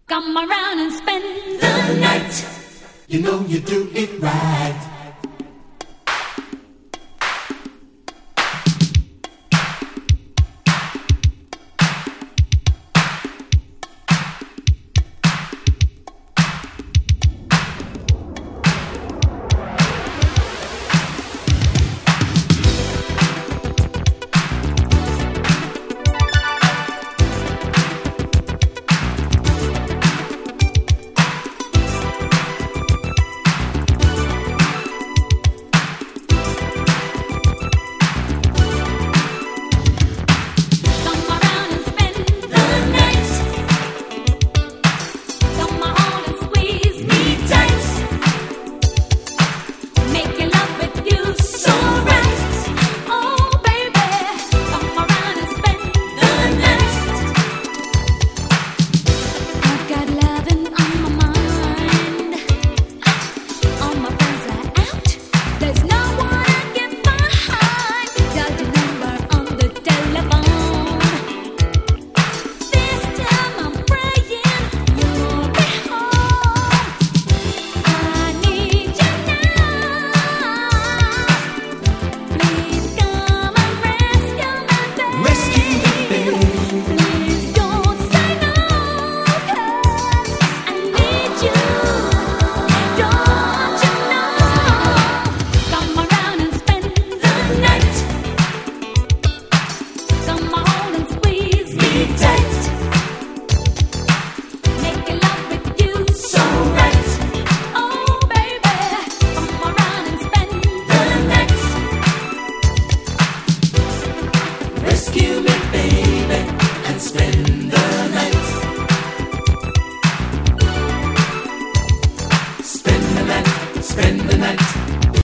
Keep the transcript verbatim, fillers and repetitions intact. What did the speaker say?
Come around and spend the night. You know you do it right. Rescue me, baby, and spend the night. Spend the night, spend the night.